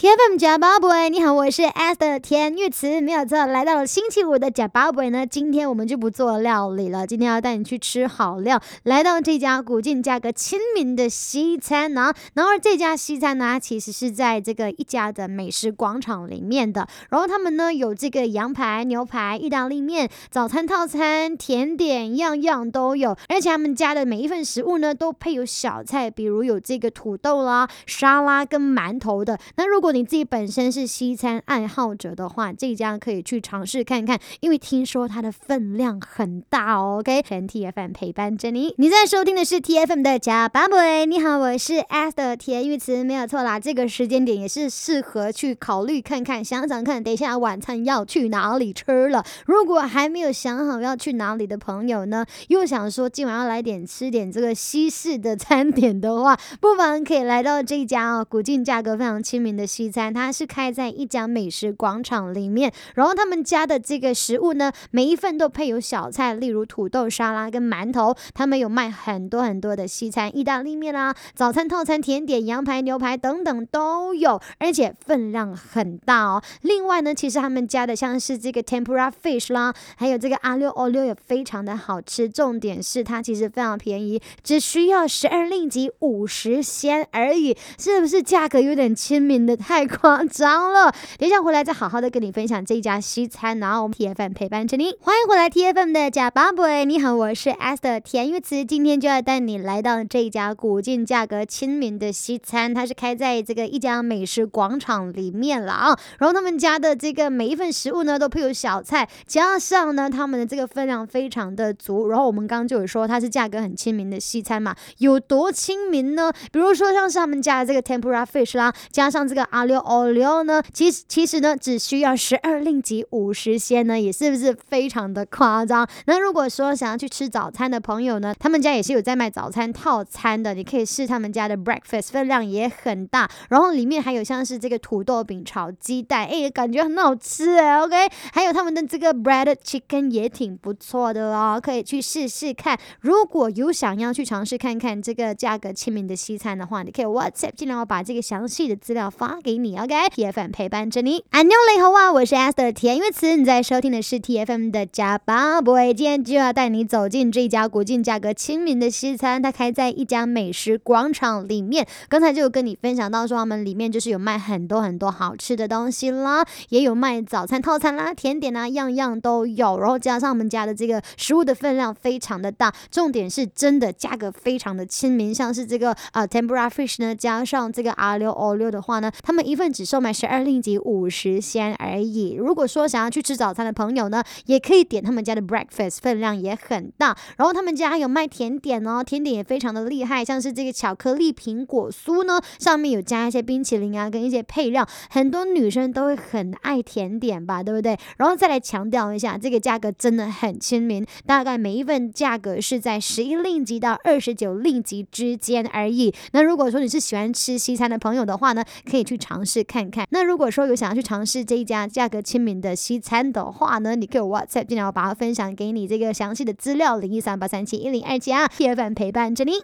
TFM 假宝贝，你好，我是 Esther 田玉慈，没有错，来到了星期五的假宝贝呢。今天我们就不做料理了，今天要带你去吃好料，来到这家古晋价格亲民的西餐呢。然后这家西餐呢，其实是在这个一家的美食广场里面的。然后他们呢有这个羊排、牛排、意大利面、早餐套餐、甜点，样样都有。而且他们家的每一份食物呢，都配有小菜，比如有这个土豆啦、沙拉跟馒头的。那如果你自己本身是西餐爱好者的话，这家可以去尝试看看，因为听说它的分量很大哦。OK， 全 TFM 陪伴着你。你在收听的是 TFM 的假宝贝，你好，我是 Esther 田玉慈，没有错啦。这个时间点也是适合去考虑看看，想想看，等一下晚餐要去哪里吃了。如果还没有想好要去哪里的朋友呢，又想说今晚要来吃点这个西式的餐点的话，不妨可以来到这家哦，古晋价格非常亲民的西餐，它是开在一家美食广场里面。然后他们家的这个食物呢，每一份都配有小菜，例如土豆沙拉跟馒头。他们有卖很多很多的西餐，意大利面啦、早餐套餐、甜点、羊排、牛排等等都有，而且分量很大哦。另外呢，其实他们家的像是这个 tempura fish 啦，还有这个阿六欧六也非常的好吃。重点是它其实非常便宜，只需要12令吉50仙而已，是不是价格有点亲民的太夸张了？等一下回来再好好的跟你分享这一家西餐，然后我们 TFM 陪伴着你。欢迎回来 TFM 的假宝贝，你好，我是 Esther 田玉慈，今天就要带你来到这一家古晋价格亲民的西餐，它是开在这个一家美食广场里面了啊。然后他们家的这个每一份食物呢，都配有小菜，加上呢他们的这个分量非常的足。然后我们刚刚就有说它是价格很亲民的西餐嘛，有多亲民呢？比如说像是他们家的这个 tempura fish 啦，加上这个阿六欧六呢，其实呢只需要12令吉50仙呢，也是不是非常的夸张？那如果说想要去吃早餐的朋友呢，他们家也是有在卖早餐套餐的，你可以试他们家的 breakfast， 分量也很大，然后里面还有像是这个土豆饼炒鸡蛋，感觉很好吃OK， 还有他们的这个 breaded chicken 也挺不错的哦，可以去试试看。如果有想要去尝试看看这个价格亲民的西餐的话，你可以 WhatsApp 进来，我把这个详细的资料发给你 OK，TFM 陪伴着你。안녕你好啊，我是 Esther 田玉慈，你在收听的是 TFM 的假宝贝，今天就要带你走进这家古晋价格亲民的西餐，它开在一家美食广场里面。刚才就有跟你分享到说他们里面就是有卖很多很多好吃的东西啦，也有卖早餐套餐啦、甜点啊，样样都有。然后加上他们家的这个食物的分量非常的大，重点是真的价格非常的亲民，像是这个tempura fish 呢，加上这个阿六欧六的话呢，他们一份只售卖12令吉50仙而已。如果说想要去吃早餐的朋友呢，也可以点他们家的 breakfast， 分量也很大。然后他们家还有卖甜点哦，甜点也非常的厉害，像是这个巧克力苹果酥呢，上面有加一些冰淇淋啊，跟一些配料，很多女生都会很爱甜点吧，对不对？然后再来强调一下，这个价格真的很亲民，大概每一份价格是在11令吉到29令吉之间而已。那如果说你是喜欢吃西餐的朋友的话呢，可以去尝试看看。那如果说有想要去尝试这一家价格亲民的西餐的话呢，你可以 WhatsApp 进来，我把它分享给你这个详细的资料，0138371027TFM 陪伴着你。